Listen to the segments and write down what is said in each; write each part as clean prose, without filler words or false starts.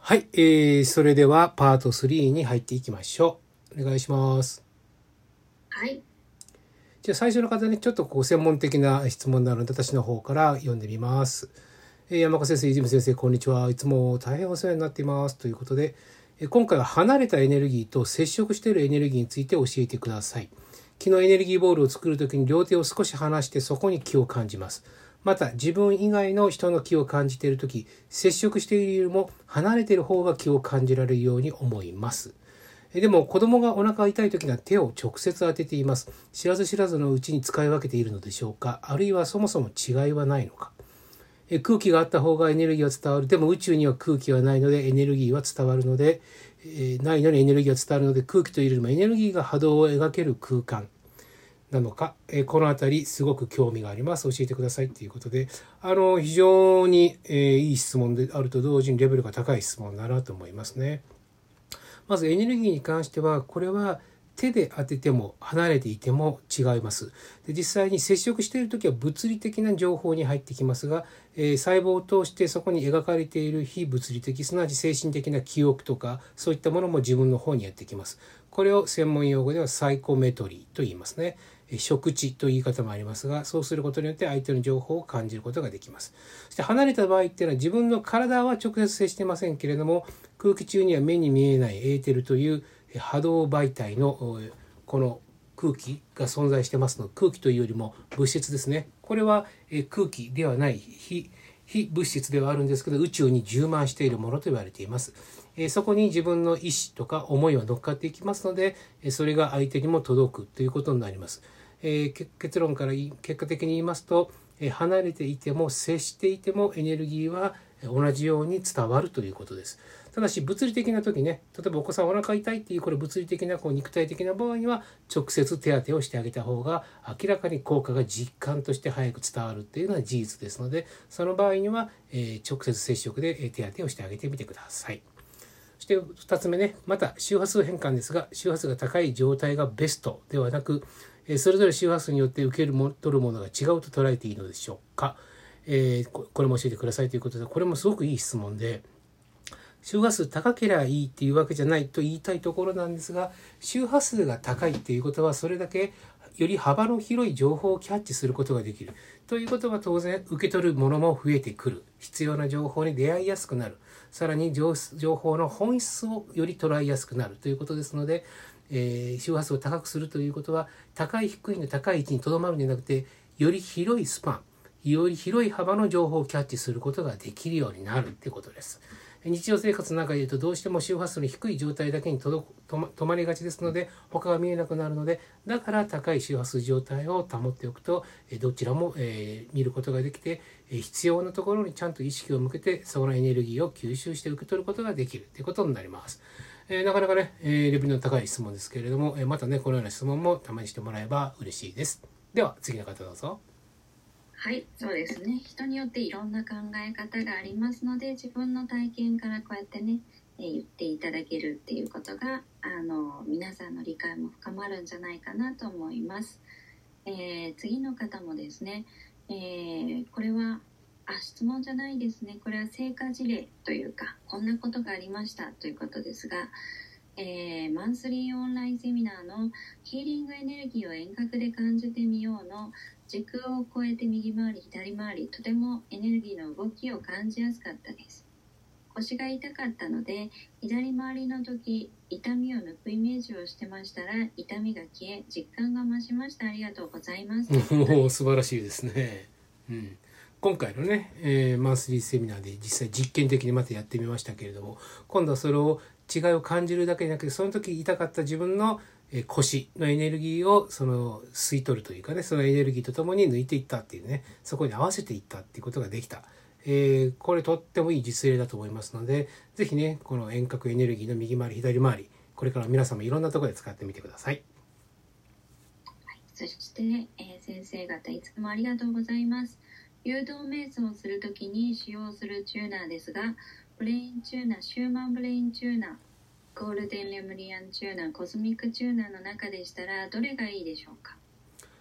はい、それではパート3に入っていきましょう。お願いします。 はい。 じゃあ最初の方にちょっと専門的な質問なので私の方から読んでみます。山岡先生、泉先生、こんにちは。いつも大変お世話になっています。ということで、今回は離れたエネルギーと接触しているエネルギーについて教えてください。昨日エネルギーボールを作るときに両手を少し離してそこに気を感じます。また自分以外の人の気を感じているとき、接触しているよりも離れている方が気を感じられるように思います。でも子供がお腹が痛い時には手を直接当てています。知らず知らずのうちに使い分けているのでしょうか。あるいはそもそも違いはないのか。空気があった方がエネルギーは伝わる。でも宇宙には空気はないのでエネルギーは伝わるので、ないのにエネルギーは伝わるので、空気というよりもエネルギーが波動を描ける空間なのか、このあたりすごく興味があります。教えてくださいということで、非常に、いい質問であると同時にレベルが高い質問だなと思いますね。まずエネルギーに関しては、これは手で当てても離れていても違います。で、実際に接触しているときは物理的な情報に入ってきますが、細胞を通してそこに描かれている非物理的、すなわち精神的な記憶とかそういったものも自分の方にやってきます。これを専門用語ではサイコメトリーと言いますね。触知という言い方もありますが、そうすることによって相手の情報を感じることができます。そして離れた場合っていうのは自分の体は直接接していませんけれども、空気中には目に見えないエーテルという波動媒体のこの空気が存在してますので、空気というよりも物質ですね。これは空気ではない非物質ではあるんですけど、宇宙に充満しているものと言われています。そこに自分の意思とか思いは乗っかっていきますので、それが相手にも届くということになります。結論から結果的に言いますと、離れていても接していてもエネルギーは同じように伝わるということです。ただし物理的な時ね、例えばお子さんお腹痛いっていうこれ物理的な肉体的な場合には直接手当てをしてあげた方が明らかに効果が実感として早く伝わるっていうのは事実ですので、その場合には直接接触で手当てをしてあげてみてください。そして2つ目ね、また周波数変換ですが、周波数が高い状態がベストではなく、それぞれ周波数によって受けるも取るものが違うと捉えていいのでしょうか。これも教えてくださいということで、これもすごくいい質問で、周波数高ければいいっていうわけじゃないと言いたいところなんですが、周波数が高いっていうことはそれだけより幅の広い情報をキャッチすることができるということは、当然受け取るものも増えてくる。必要な情報に出会いやすくなる。さらに情報の本質をより捉えやすくなるということですので、周波数を高くするということは高い低いの高い位置にとどまるんじゃなくて、より広いスパン、より広い幅の情報をキャッチすることができるようになるということです。日常生活の中で言うとどうしても周波数の低い状態だけに止まりがちですので、他が見えなくなるので、だから高い周波数状態を保っておくとどちらも見ることができて、必要なところにちゃんと意識を向けてそのエネルギーを吸収して受け取ることができるということになります。なかなかね、レベルの高い質問ですけれども、またねこのような質問もたまにしてもらえば嬉しいです。では次の方どうぞ。 はい、そうですね。人によっていろんな考え方がありますので、自分の体験からこうやってね、言っていただけるっていうことが、皆さんの理解も深まるんじゃないかなと思います。次の方もですね、これは質問じゃないですね。これは成果事例というか、こんなことがありましたということですが、マンスリーオンラインセミナーのヒーリングエネルギーを遠隔で感じてみようの時空を超えて右回り左回り、とてもエネルギーの動きを感じやすかったです。腰が痛かったので左回りの時痛みを抜くイメージをしてましたら痛みが消え実感が増しました。ありがとうございます。 素晴らしいですね。今回のね、マンスリーセミナーで実際実験的にまたやってみましたけれども、今度はそれを違いを感じるだけじゃなくて、その時痛かった自分の腰のエネルギーを吸い取るというかね、そのエネルギーとともに抜いていったっていうね、そこに合わせていったっていうことができた。これとってもいい実例だと思いますので、ぜひねこの遠隔エネルギーの右回り左回り、これから皆さんもいろんなところで使ってみてください。 そして、先生方いつもありがとうございます。誘導瞑想をするときに使用するチューナーですが、ブレインチューナー、シューマンブレインチューナー、ゴールデンレムリアンチューナー、コズミックチューナーの中でしたらどれがいいでしょうか。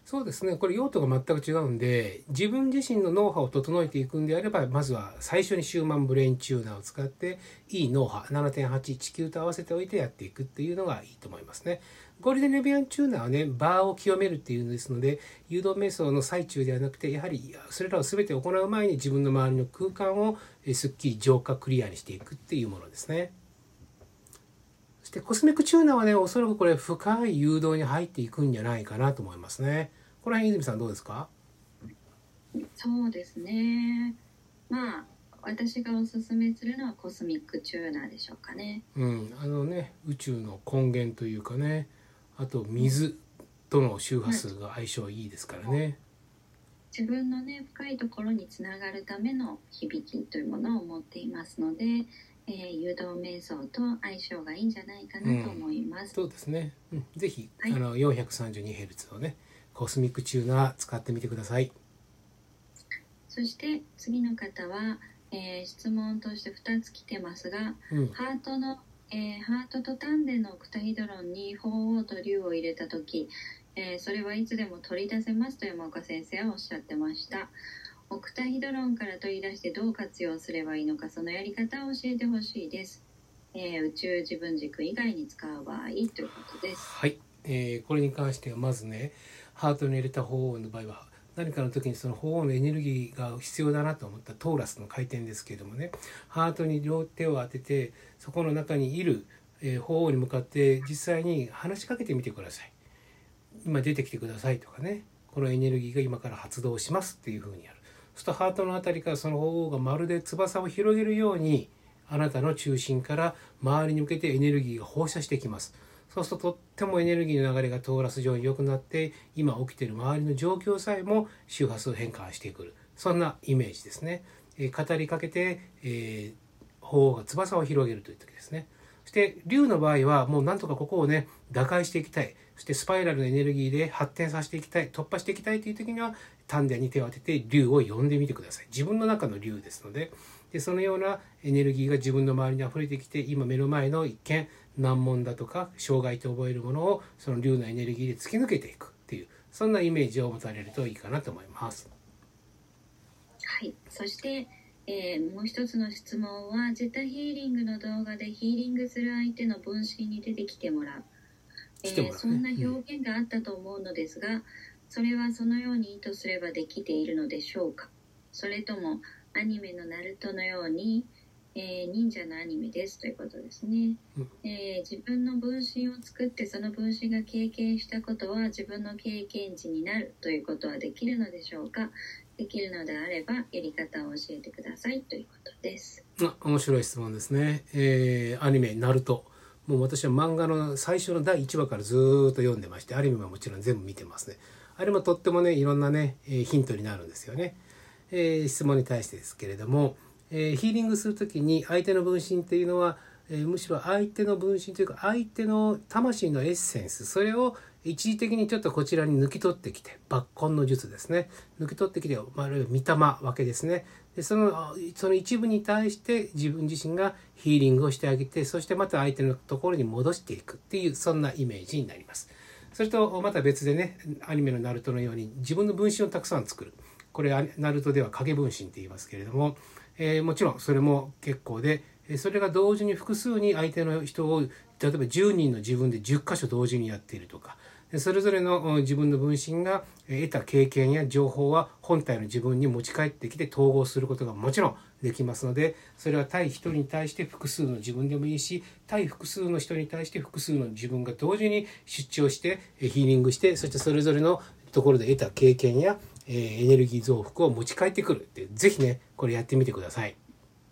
そうですね。これ用途が全く違うんで、自分自身の脳波を整えていくんであれば、まずは最初にシューマンブレインチューナーを使って、いい脳波 7.8 地球と合わせておいてやっていくっていうのがいいと思いますね。ゴールデンレビアンチューナーはね、バーを清めるっていうのですので、誘導瞑想の最中ではなくて、やはりそれらを全て行う前に自分の周りの空間をすっきり浄化クリアにしていくっていうものですね。そしてコスミックチューナーはね、おそらくこれ深い誘導に入っていくんじゃないかなと思いますね。この辺泉さんどうですか？ そうですね。まあ私がおすすめするのはコスミックチューナーでしょうかね。 宇宙の根源というかね、あと水との周波数が相性いいですからね。 自分のね深いところにつながるための響きというものを持っていますので、誘導瞑想と相性がいいんじゃないかなと思います。 そうですね。ぜひ、 はい、 432Hz のねコスミックチューナー使ってみてください。 そして次の方は、質問として2つ来てますが、ハートと丹田のオクタヒドロンに鳳凰と竜を入れた時、それはいつでも取り出せますと山岡先生はおっしゃってました。オクタヒドロンから取り出してどう活用すればいいのか、そのやり方を教えてほしいです。宇宙自分軸以外に使う場合ということです。 はい、これに関してはまずね、ハートに入れた鳳凰の場合は何かの時にその鳳凰のエネルギーが必要だなと思ったトーラスの回転ですけれどもね、ハートに両手を当ててそこの中にいる鳳凰に向かって実際に話しかけてみてください。今出てきてくださいとかね、このエネルギーが今から発動しますっていう風にやる。そうするとハートのあたりからその鳳凰がまるで翼を広げるようにあなたの中心から周りに向けてエネルギーが放射してきます。そうするととってもエネルギーの流れがトーラス上に良くなって、今起きている周りの状況さえも周波数変化してくる、そんなイメージですね。語りかけて、鳳凰が翼を広げるという時ですね。そして竜の場合はもうなんとかここをね打開していきたい、そしてスパイラルのエネルギーで発展させていきたい、突破していきたいという時には丹田に手を当てて竜を呼んでみてください。自分の中の竜ですので、そのようなエネルギーが自分の周りに溢れてきて、今目の前の一見難問だとか障害と覚えるものをその竜のエネルギーで突き抜けていくっていう、そんなイメージを持たれるといいかなと思います。 はい、そしてもう一つの質問は、ジェタヒーリングの動画でヒーリングする相手の分身に出てきてもらう、そんな表現があったと思うのですが、それはそのように意図すればできているのでしょうか。それともアニメのナルトのように、忍者のアニメですということですね。自分の分身を作ってその分身が経験したことは自分の経験値になるということはできるのでしょうか。できるのであればやり方を教えてくださいということです。 面白い質問ですね。アニメナルト、もう私は漫画の最初の第1話からずっと読んでまして、アニメはもちろん全部見てますね。あれもとってもねいろんなねヒントになるんですよね。質問に対してですけれども、ヒーリングするときに相手の分身っていうのは、むしろ相手の分身というか相手の魂のエッセンス、それを一時的にちょっとこちらに抜き取ってきて、抜根の術ですね、抜き取ってきて、御霊わけですね。でその一部に対して自分自身がヒーリングをしてあげて、そしてまた相手のところに戻していくっていう、そんなイメージになります。それとまた別でね、アニメのナルトのように自分の分身をたくさん作る、これナルトでは影分身って言いますけれども、もちろんそれも結構で、それが同時に複数に相手の人を、例えば10人の自分で10箇所同時にやっているとか、それぞれの自分の分身が得た経験や情報は本体の自分に持ち帰ってきて統合することがもちろんできますので、それは対一人に対して複数の自分でもいいし、対複数の人に対して複数の自分が同時に出張してヒーリングして、そしてそれぞれのところで得た経験やエネルギー増幅を持ち帰ってくるって、ぜひねこれやってみてください。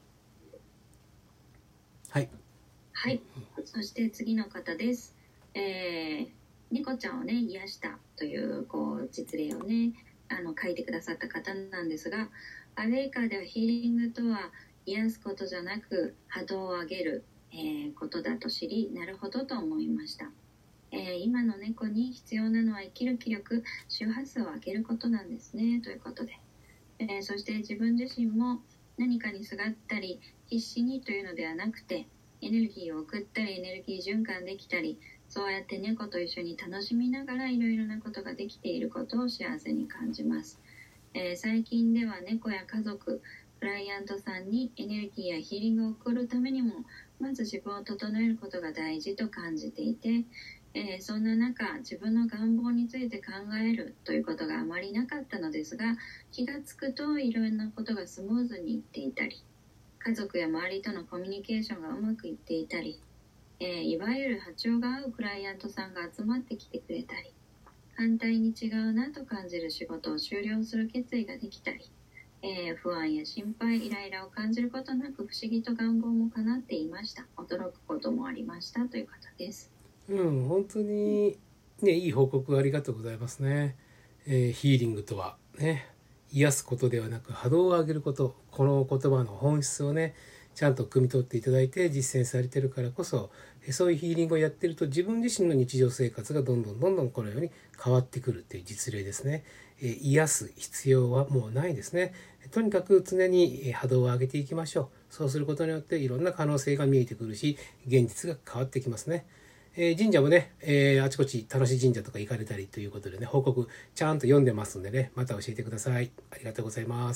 はい、 はい、そして次の方です。猫ちゃんをね癒したという実例をね書いてくださった方なんですが、アウェイカーではヒーリングとは癒すことじゃなく波動を上げる、ことだと知り、なるほどと思いました。今の猫に必要なのは生きる気力、周波数を上げることなんですねということで、そして自分自身も何かにすがったり必死にというのではなくて、エネルギーを送ったりエネルギー循環できたり、 そうやって猫と一緒に楽しみながらいろいろなことができていることを幸せに感じます。最近では猫や家族、クライアントさんにエネルギーやヒーリングを送るためにもまず自分を整えることが大事と感じていて、そんな中自分の願望について考えるということがあまりなかったのですが、気がつくといろんなことがスムーズにいっていたり、家族や周りとのコミュニケーションがうまくいっていたり、いわゆる波長が合うクライアントさんが集まってきてくれたり、反対に違うなと感じる仕事を終了する決意ができたり、不安や心配、イライラを感じることなく不思議と願望も叶っていました。驚くこともありましたという方です。 本当にね、いい報告ありがとうございますね。ヒーリングとはね、癒すことではなく波動を上げること、この言葉の本質をねちゃんと汲み取っていただいて実践されているからこそ、そういうヒーリングをやってると自分自身の日常生活がどんどんこのように変わってくるっていう実例ですね。癒す必要はもうないですね。とにかく常に波動を上げていきましょう。そうすることによっていろんな可能性が見えてくるし、現実が変わってきますね。神社もね、あちこち楽しい神社とか行かれたりということでね、報告ちゃんと読んでますんでね、また教えてください。ありがとうございます。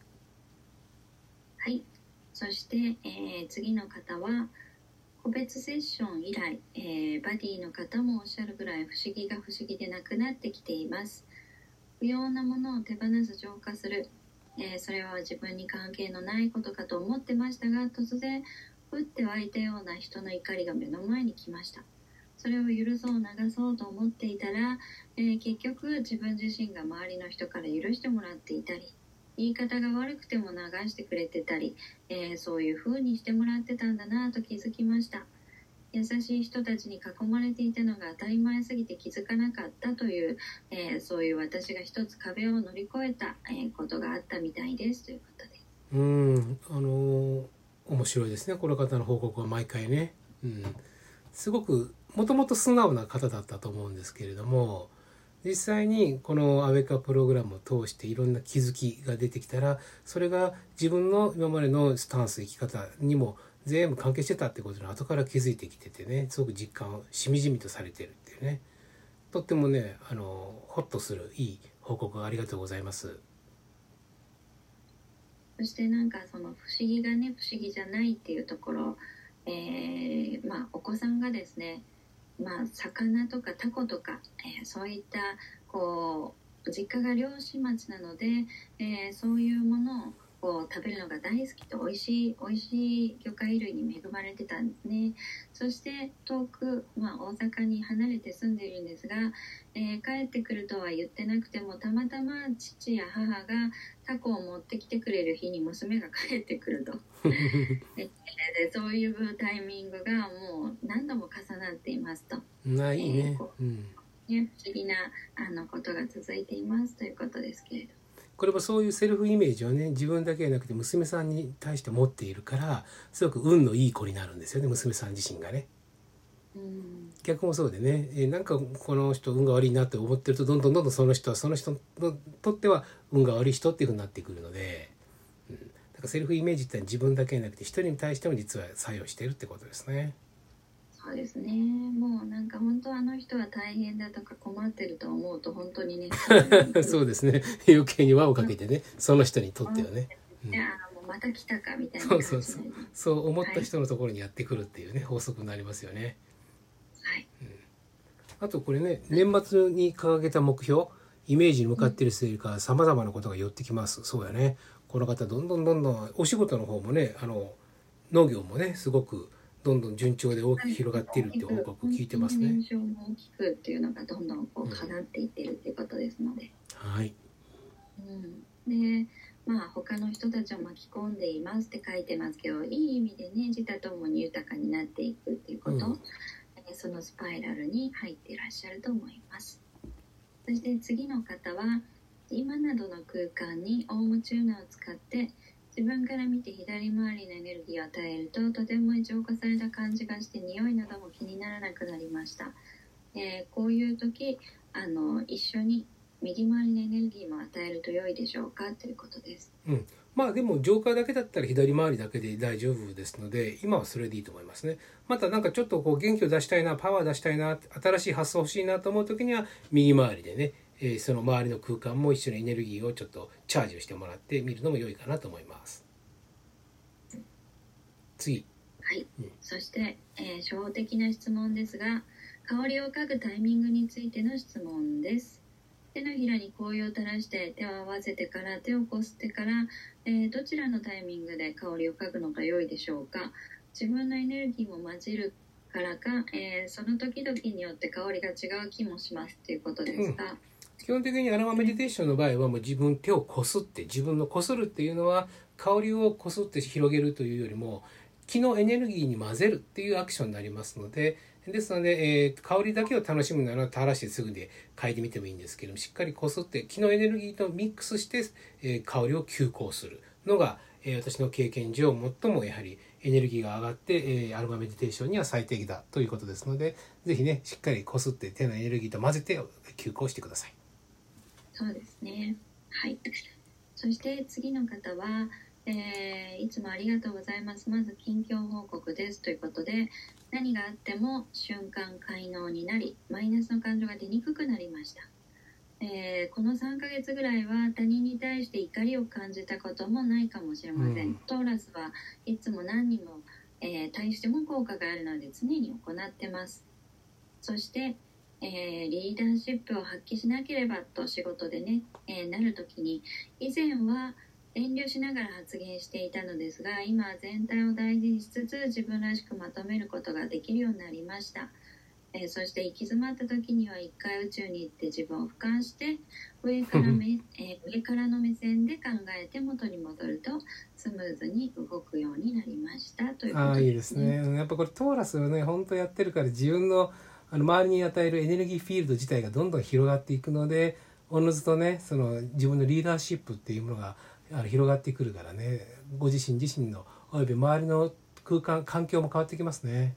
はい、そして、次の方は個別セッション以来、バディの方もおっしゃるぐらい不思議が不思議でなくなってきています。不要なものを手放す、浄化する、それは自分に関係のないことかと思ってましたが、突然降って湧いたような人の怒りが目の前に来ました。それを許そう流そうと思っていたら、結局自分自身が周りの人から許してもらっていたり、言い方が悪くても流してくれてたり、そういう風にしてもらってたんだなと気づきました。優しい人たちに囲まれていたのが当たり前すぎて気づかなかったという、そういう私が一つ壁を乗り越えた、ことがあったみたいですということで。 面白いですね、この方の報告は毎回ね。すごくもともと素直な方だったと思うんですけれども、実際にこのアウェイクアッププログラムを通していろんな気づきが出てきたら、それが自分の今までのスタンス、生き方にも全部関係してたってことに後から気づいてきててね、すごく実感をしみじみとされてるっていうね、とってもねホッとするいい報告ありがとうございます。 そしてなんかその不思議がね不思議じゃないっていうところ、お子さんがですね、魚とかタコとか、そういったこう実家が漁師町なので、そういうものをこう食べるのが大好きと、美味しい魚介類に恵まれてたんですね。そして遠く、大阪に離れて住んでいるんですが、帰ってくるとは言ってなくても、たまたま父や母がタコを持ってきてくれる日に娘が帰ってくるとでそういうタイミングがもう何度も重なっていますと。 いいね、 不思議なことが続いていますということですけれど、 これもそういうセルフイメージをね、自分だけじゃなくて娘さんに対して持っているから、すごく運のいい子になるんですよね、娘さん自身がね。逆もそうでね、なんかこの人運が悪いなって思ってると、どんどんその人にとっては運が悪い人っていうふうになってくるので、だからセルフイメージって自分だけじゃなくて人に対しても実は作用してるってことですね。 そうですね。もうなんか本当あの人は大変だとか困ってると思うと本当にねそうですね、余計に輪をかけてね、その人にとってはね、 もうまた来たかみたいなそ感じで、 そう思った人のところにやってくるっていうね、法則になりますよね。 はい、 あとこれね、年末に掲げた目標、イメージに向かっているせいかさまざまなことが寄ってきます。そうやね、この方どんどんお仕事の方もね、農業もねすごくどんどん順調で大きく広がっているっていう報告聞いてますね。 年商も大きくっていうのがどんどんこう叶っていってるっていうことですので、 はい。 で他の人たちを巻き込んでいますって書いてますけど、いい意味でね自他ともに豊かになっていくっていうこと、そのスパイラルに入っていらっしゃると思います。そして次の方は、今などの空間にオウムチューナーを使って自分から見て左回りのエネルギーを与えると、とても浄化された感じがして、匂いなども気にならなくなりました。こういう時一緒に右回りのエネルギーも与えると良いでしょうかということです。 まあでもジョーカーだけだったら左回りだけで大丈夫ですので、今はそれでいいと思いますね。またなんかちょっとこう元気を出したいな、パワー出したいな、新しい発想欲しいなと思う時には右回りでね、その周りの空間も一緒にエネルギーをちょっとチャージをしてもらってみるのも良いかなと思います。次。 はい、そして、初歩的な質問ですが、香りを嗅ぐタイミングについての質問です。手のひらに香油を垂らして手を合わせてから手をこすってから、どちらのタイミングで香りを嗅ぐのが良いでしょうか。自分のエネルギーも混じるからか、その時々によって香りが違う気もしますということですが、 基本的にアロマメディテーションの場合はもう自分手をこすって、自分のこするっていうのは香りをこすって広げるというよりも気のエネルギーに混ぜるっていうアクションになりますので、ですので、香りだけを楽しむなら垂らしてすぐで嗅いでみてもいいんですけども、しっかりこすって気のエネルギーとミックスして、香りを吸香するのが、私の経験上最もやはりエネルギーが上がって、アロマメディテーションには最適だということですので、ぜひねしっかりこすって手のエネルギーと混ぜて吸香してください。 そうですね。はい。そして次の方は、いつもありがとうございます。まず近況報告ですということで、何があっても瞬間快能になり、マイナスの感情が出にくくなりました。この3ヶ月ぐらいは他人に対して怒りを感じたこともないかもしれません。トーラスはいつも何にも、対しても効果があるので常に行ってます。そして、リーダーシップを発揮しなければと仕事でね、なるときに以前は遠慮しながら発言していたのですが、今は全体を大事にしつつ自分らしくまとめることができるようになりました。そして行き詰まった時には一回宇宙に行って自分を俯瞰して上からの目線で考えて元に戻るとスムーズに動くようになりましたということですね。 いいですね。やっぱこれトーラスをね本当やってるから自分の周りに与えるエネルギーフィールド自体がどんどん広がっていくので、おのずとねその自分のリーダーシップっていうものが広がってくるからね、ご自身のおよび周りの空間環境も変わってきますね。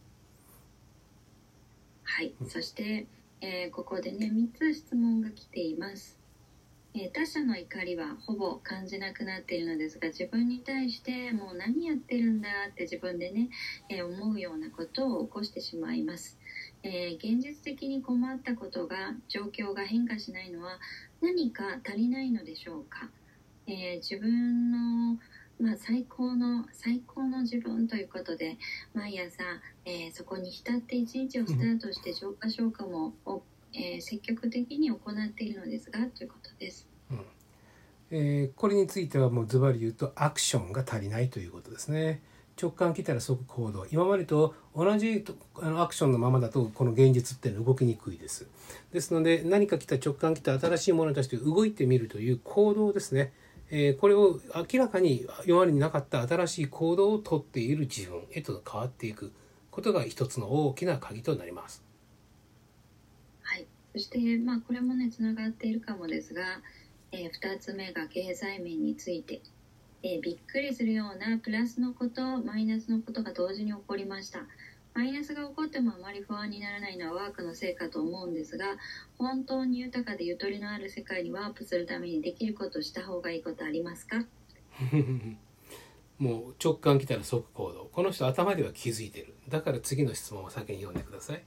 はい、そして、ここでね3つ質問が来ています。他者の怒りはほぼ感じなくなっているのですが、自分に対してもう何やってるんだって自分でね、思うようなことを起こしてしまいます。現実的に困ったことが状況が変化しないのは何か足りないのでしょうか。自分の最高の自分ということで毎朝、そこに浸って一日をスタートして浄化消化も、積極的に行っているのですがということです。 これについてはもうズバリ言うとアクションが足りないということですね。直感来たら即行動。今までと同じアクションのままだとこの現実っていうのは動きにくいです。ですので何か来た直感来た新しいものに対して動いてみるという行動ですね。これを明らかに今までになかった新しい行動をとっている自分へと変わっていくことが一つの大きな鍵となります。 はい、そしてこれもねつながっているかもですが、2つ目が経済面について、びっくりするようなプラスのことマイナスのことが同時に起こりました。マイナスが起こってもあまり不安にならないのはワークの成果と思うんですが、本当に豊かでゆとりのある世界にワープするためにできることした方がいいことありますか？ もう直感来たら即行動。この人頭では気づいてる。だから次の質問を先に読んでください。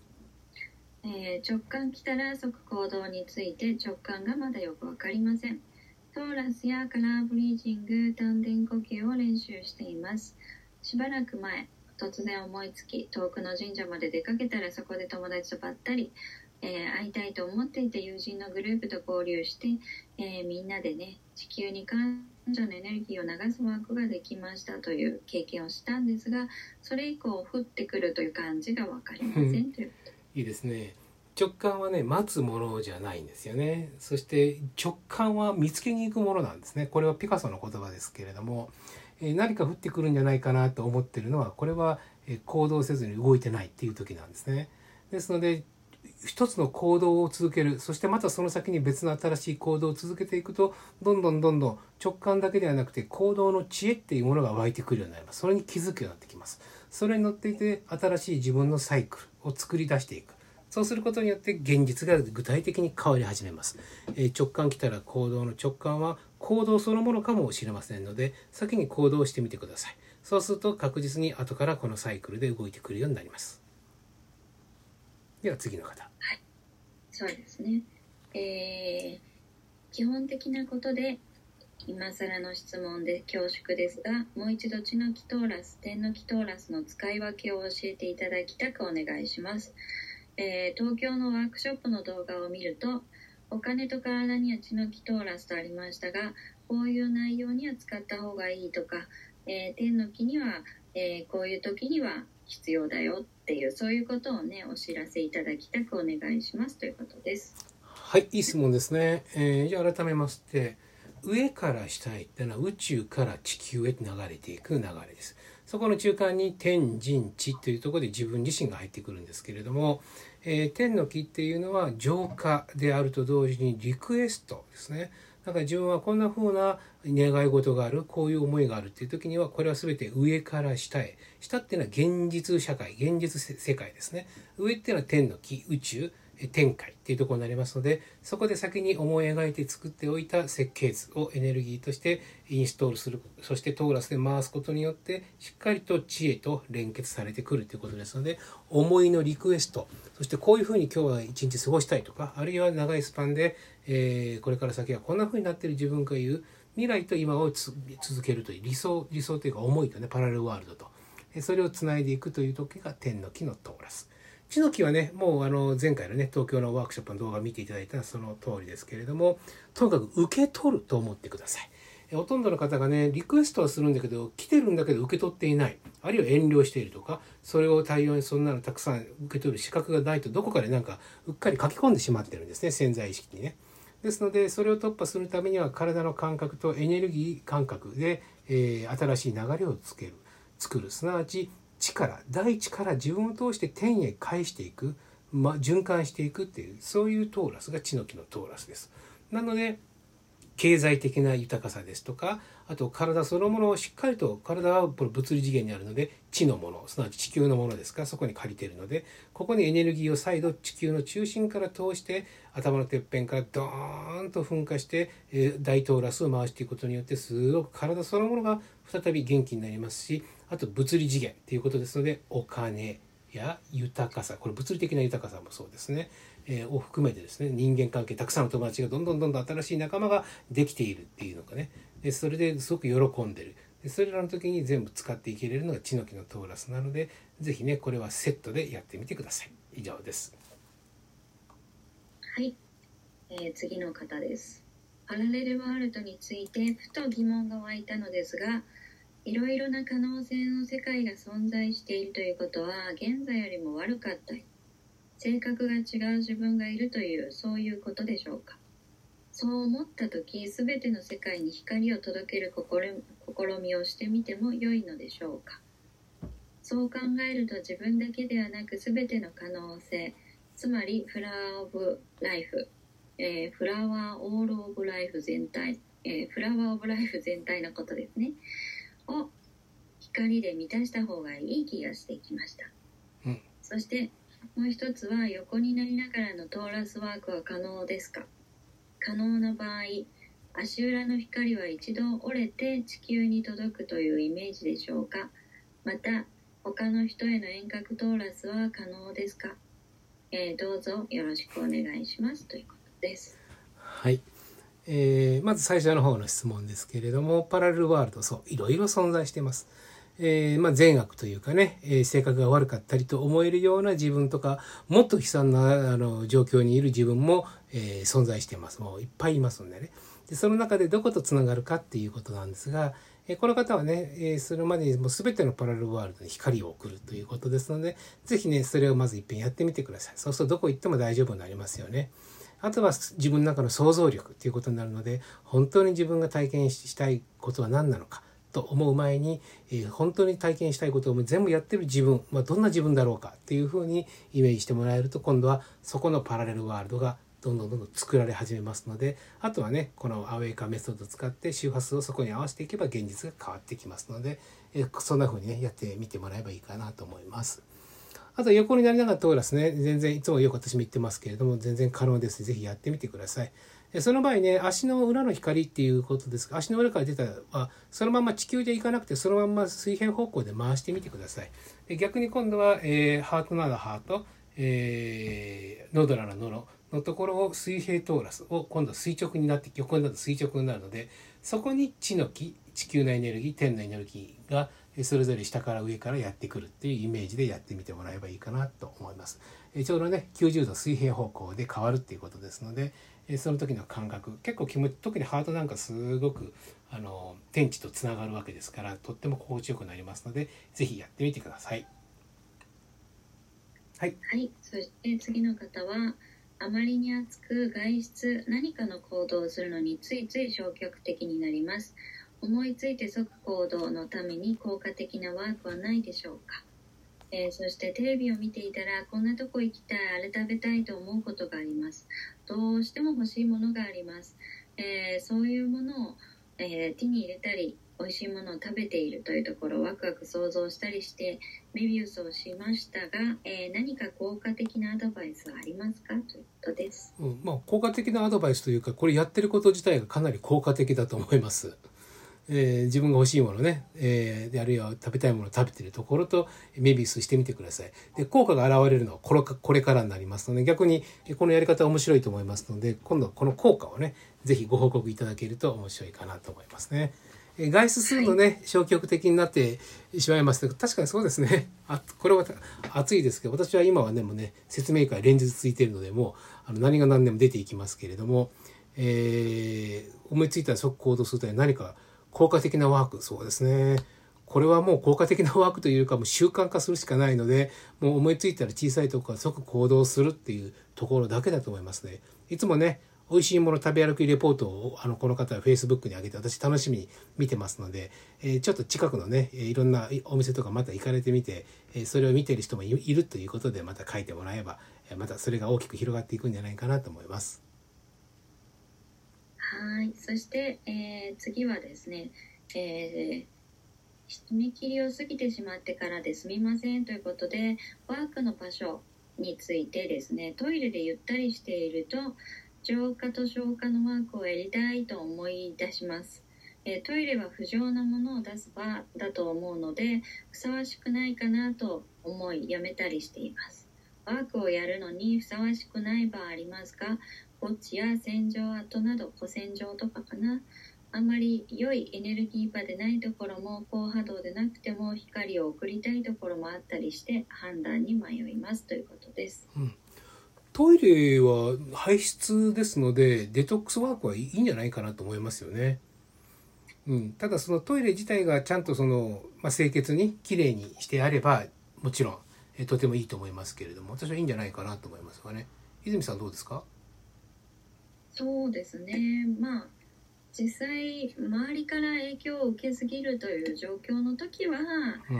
直感来たら即行動について直感がまだよく分かりません。トーラスやカラーブリージング、丹田呼吸を練習しています。しばらく前突然思いつき遠くの神社まで出かけたらそこで友達とばったり、会いたいと思っていた友人のグループと交流して、みんなでね地球に感謝のエネルギーを流すワークができましたという経験をしたんですが、それ以降降ってくるという感じが分かりませんということいいですね。直感はね待つものじゃないんですよね。そして直感は見つけに行くものなんですね。これはピカソの言葉ですけれども、何か降ってくるんじゃないかなと思ってるのはこれは行動せずに動いてないっていう時なんですね。ですので一つの行動を続ける、そしてまたその先に別の新しい行動を続けていくとどんどん直感だけではなくて行動の知恵っていうものが湧いてくるようになります。それに気づくようになってきます。それに乗っていて新しい自分のサイクルを作り出していく。 そうすることによって現実が具体的に変わり始めます。直感来たら行動の直感は行動そのものかもしれませんので、先に行動してみてください。そうすると確実に後からこのサイクルで動いてくるようになります。では次の方。 はい、そうですね。基本的なことで今更の質問で恐縮ですが、もう一度地のキトーラス、天のキトーラスの使い分けを教えていただきたくお願いします。東京のワークショップの動画を見ると、お金と体には地のキトーラスとありましたが、こういう内容には使った方がいいとか、天の気には、こういう時には必要だよっていう、そういうことをねお知らせいただきたくお願いしますということです。 はい、いい質問ですね。じゃあ改めまして、上から下へっていうのは宇宙から地球へ流れていく流れです。そこの中間に天人地というところで自分自身が入ってくるんですけれども、天の気っていうのは浄化であると同時にリクエストですね。だから自分はこんな風な願い事がある、こういう思いがあるっていう時には、これは全て上から下へ。下っていうのは現実社会、現実世界ですね。上っていうのは天の気、宇宙、天界っていうところになりますので、そこで先に思い描いて作っておいた設計図をエネルギーとしてインストールする、そしてトーラスで回すことによってしっかりと知恵と連結されてくるということですので、思いのリクエスト、そしてこういうふうに今日は一日過ごしたいとか、あるいは長いスパンで、これから先はこんなふうになっている自分が言う未来と今を続けるという理想というか思いとね、パラレルワールドとそれをつないでいくという時が天の気のトーラス。地の木はね、もう前回のね、東京のワークショップの動画を見ていただいたその通りですけれども、とにかく受け取ると思ってください。ほとんどの方がね、リクエストはするんだけど、来てるんだけど受け取っていない。あるいは遠慮しているとか、それを対応にそんなのたくさん受け取る資格がないと、どこかでなんかうっかり書き込んでしまってるんですね、潜在意識にね。ですので、それを突破するためには、体の感覚とエネルギー感覚で、新しい流れを作る。すなわち、大地から自分を通して天へ返していく、循環していくっていう、そういうトーラスが地の木のトーラスです。なので経済的な豊かさですとか、あと体そのものをしっかりと、体は物理次元にあるので地のもの、すなわち地球のものですから、そこに借りているので、ここにエネルギーを再度地球の中心から通して頭のてっぺんからドーンと噴火して大トーラスを回していくことによって、すごく体そのものが再び元気になりますし、あと物理次元ということですので、お金や豊かさ、これ物理的な豊かさもそうですね、を含めてですね、人間関係、たくさんの友達がどんどん新しい仲間ができているっていうのがね、でそれですごく喜んでる。でそれらの時に全部使っていけれるのが地の木のトーラスなので、ぜひね、これはセットでやってみてください。以上です。 はい、次の方です。パラレルワールドについてふと疑問が湧いたのですが、いろいろな可能性の世界が存在しているということは、現在よりも悪かったり、性格が違う自分がいるという、そういうことでしょうか。そう思った時、すべての世界に光を届ける試みをしてみても良いのでしょうか。そう考えると、自分だけではなくすべての可能性、つまりフラワーオブライフ、フラワーオールオブライフ全体、フラワーオブライフ全体のことですね、を光で満たした方がいい気がしてきました。そしてもう一つは、横になりながらのトーラスワークは可能ですか。可能な場合、足裏の光は一度折れて地球に届くというイメージでしょうか。また他の人への遠隔トーラスは可能ですか。どうぞよろしくお願いしますということです。 はい、まず最初の方の質問ですけれども、パラレルワールド、そういろいろ存在しています。善悪というかね、性格が悪かったりと思えるような自分とか、もっと悲惨な状況にいる自分も、存在しています。もういっぱいいますんでね。でその中でどことつながるかっていうことなんですが、この方はね、それまでにもう全てのパラレルワールドに光を送るということですので、ぜひね、それをまず一遍やってみてください。そうするとどこ行っても大丈夫になりますよね。あとは自分の中の想像力ということになるので、本当に自分が体験したいことは何なのかと思う前に、本当に体験したいことを全部やってる自分、どんな自分だろうかっていうふうにイメージしてもらえると、今度はそこのパラレルワールドがどんどん作られ始めますので、あとはね、このアウェイカーメソッドを使って周波数をそこに合わせていけば現実が変わってきますので、そんな風にねやってみてもらえばいいかなと思います。 あと横になりながらトーラスね、全然いつもよく私も言ってますけれども、全然可能です。ぜひやってみてください。その場合ね、足の裏の光っていうことですが、足の裏から出たらそのまま地球で行かなくて、そのまま水平方向で回してみてください。で逆に今度は、ハートならハート、ノドならノロのところを水平トーラスを今度は垂直になって、横になると垂直になるので、そこに地の木、地球のエネルギー、天のエネルギーがそれぞれ下から上からやってくるっていうイメージでやってみてもらえばいいかなと思います。ちょうどね90度水平方向で変わるっていうことですので、その時の感覚結構特にハートなんかすごく天地とつながるわけですから、とっても心地よくなりますので、ぜひやってみてください。はい、 はい、そして次の方は、あまりに暑く外出何かの行動をするのについつい消極的になります。思いついて即行動のために効果的なワークはないでしょうか。そしてテレビを見ていたら、こんなとこ行きたい、あれ食べたいと思うことがあります。どうしても欲しいものがあります。そういうものを、手に入れたり、美味しいものを食べているというところをワクワク想像したりしてメビウスをしましたが、何か効果的なアドバイスはありますかということです。 効果的なアドバイスというか、これやってること自体がかなり効果的だと思います。自分が欲しいものね、あるいは食べたいものを食べているところとメビウスしてみてください。で効果が現れるのはこれからになりますので、逆にこのやり方は面白いと思いますので、今度この効果をねぜひご報告いただけると面白いかなと思いますね。外出するのね、消極的になってしまいますけど、確かにそうですね。これは暑いですけど、私は今はねもうね説明会連日ついているので、もう何が何でも出ていきますけれども、思いついたら即行動するという何か効果的なワーク、そうですね。これはもう効果的なワークというか、もう習慣化するしかないので、もう思いついたら小さいところから即行動するっていうところだけだと思いますね。いつもね、美味しいもの食べ歩きレポートをこの方は Facebook に上げて、私楽しみに見てますので、ちょっと近くのねいろんなお店とかまた行かれてみて、それを見てる人もいるということでまた書いてもらえば、またそれが大きく広がっていくんじゃないかなと思います。 はい、そして、次はですね、締め切りを過ぎてしまってからですみませんということで、ワークの場所についてですね、トイレでゆったりしていると浄化と消化のワークをやりたいと思い出します。トイレは不浄なものを出す場だと思うので、ふさわしくないかなと思いやめたりしています。ワークをやるのにふさわしくない場ありますか？墓地や洗浄跡など、古洗浄とかかな。あまり良いエネルギー場でないところも、高波動でなくても光を送りたいところもあったりして判断に迷いますということです。 トイレは排出ですのでデトックスワークはいいんじゃないかなと思いますよね。ただそのトイレ自体がちゃんと清潔にきれいにしてあればもちろんとてもいいと思いますけれども、私はいいんじゃないかなと思いますがね。泉さんどうですか？ そうですね、実際周りから影響を受けすぎるという状況の時は、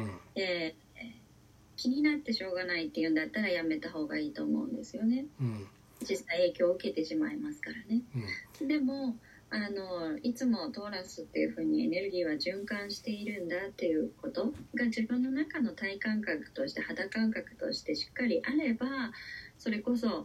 気になってしょうがないっていうんだったらやめた方がいいと思うんですよね。実際影響を受けてしまいますからね。でもいつもトーラスっていう風にエネルギーは循環しているんだっていうことが自分の中の体感覚として肌感覚としてしっかりあれば、それこそ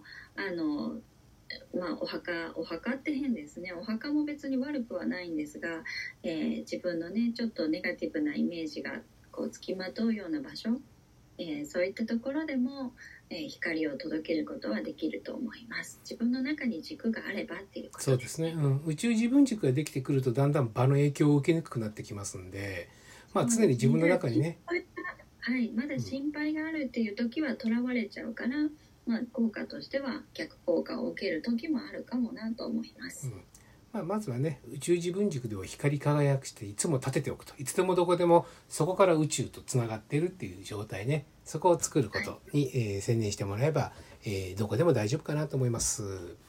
お墓って変ですね。お墓も別に悪くはないんですが、自分のねちょっとネガティブなイメージがこうつきまとうような場所、そういったところでも、光を届けることはできると思います。自分の中に軸があればっていうことです。 そうですね、宇宙自分軸ができてくるとだんだん場の影響を受けにくくなってきますんで、常に自分の中にね、 まだ心配があるっていう時はとらわれちゃうから、効果としては逆効果を受ける時もあるかもなと思います。 まずはね宇宙自分軸では光り輝くしていつも立てておくと、いつでもどこでもそこから宇宙とつながっているっていう状態ね、そこを作ることに、専念してもらえば、どこでも大丈夫かなと思います。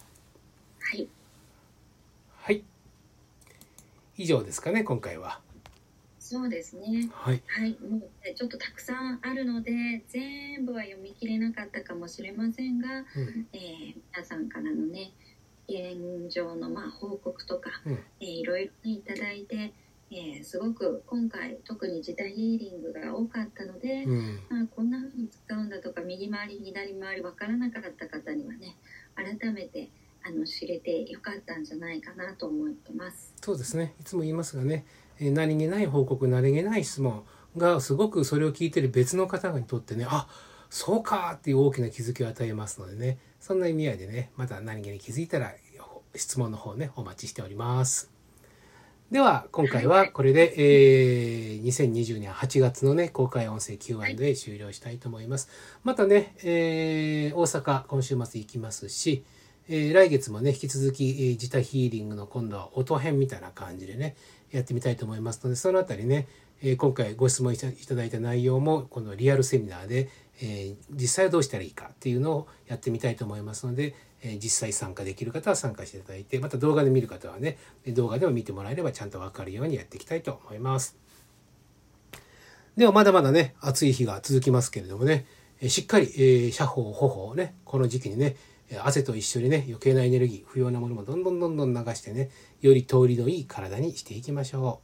はい、以上ですかね今回は。 そうですね。もうちょっとたくさんあるので全部は読み切れなかったかもしれませんが、皆さんからのね現状の報告とか、いろいろいただいて、すごく今回特に自他ヒーリングが多かったので、こんな風に使うんだとか右回り左回り分からなかった方にはね、改めて知れてよかったんじゃないかなと思ってます。 そうですね。いつも言いますがね、何気ない報告、何気ない質問がすごくそれを聞いている別の方にとってね、あ、そうかっていう大きな気づきを与えますのでね、そんな意味合いでね、また何気に気づいたら質問の方ね、お待ちしております。では今回はこれで、2020年8月のね公開音声 Q&A 終了したいと思います。またね、大阪今週末行きますし、来月もね引き続き、自他ヒーリングの今度は音編みたいな感じでねやってみたいと思いますので、そのあたりね、今回ご質問いただいた内容もこのリアルセミナーで、実際はどうしたらいいかっていうのをやってみたいと思いますので、実際参加できる方は参加していただいて、また動画で見る方はね動画でも見てもらえればちゃんと分かるようにやっていきたいと思います。ではまだまだね暑い日が続きますけれどもね、しっかり、車法歩法をねこの時期にね汗と一緒にね余計なエネルギー不要なものもどんどん流してねより通りのいい体にしていきましょ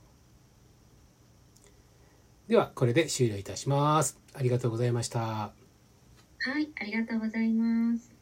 う。ではこれで終了いたします。ありがとうございました。 はい、ありがとうございます。